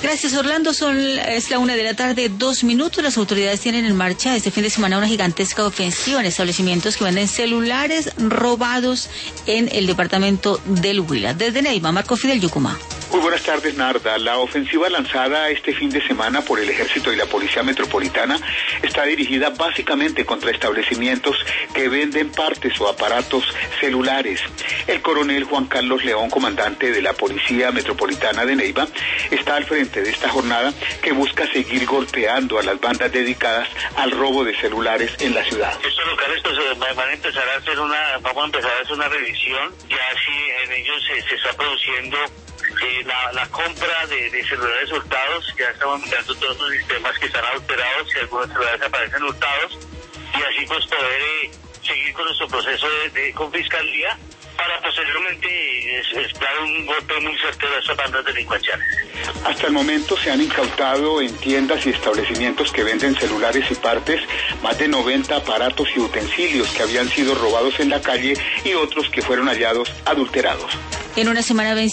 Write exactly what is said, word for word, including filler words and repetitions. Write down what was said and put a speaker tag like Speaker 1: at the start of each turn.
Speaker 1: Gracias, Orlando. Son, es la una de la tarde, dos minutos. Las autoridades tienen en marcha este fin de semana una gigantesca ofensiva en establecimientos que venden celulares robados en el departamento del Huila. Desde Neiva, Marco Fidel, Yucumá.
Speaker 2: Muy buenas tardes, Narda. La ofensiva lanzada este fin de semana por el Ejército y la Policía Metropolitana está dirigida básicamente contra establecimientos que venden partes o aparatos celulares. El coronel Juan Carlos León, comandante de la Policía Metropolitana de Neiva, está al frente de esta jornada que busca seguir golpeando a las bandas dedicadas al robo de celulares en la ciudad.
Speaker 3: Estos locales pues van a empezar a hacer una, vamos a empezar a hacer una revisión, ya si en ellos se, se está produciendo Eh, la, la compra de, de celulares hurtados. Ya estamos mirando todos los sistemas que están adulterados y algunos celulares aparecen hurtados, y así pues poder eh, seguir con nuestro proceso de, de con fiscalía para posteriormente dar un golpe muy certero a esas bandas delincuenciales.
Speaker 2: Hasta el momento se han incautado en tiendas y establecimientos que venden celulares y partes más de noventa aparatos y utensilios que habían sido robados en la calle y otros que fueron hallados adulterados.
Speaker 1: En una semana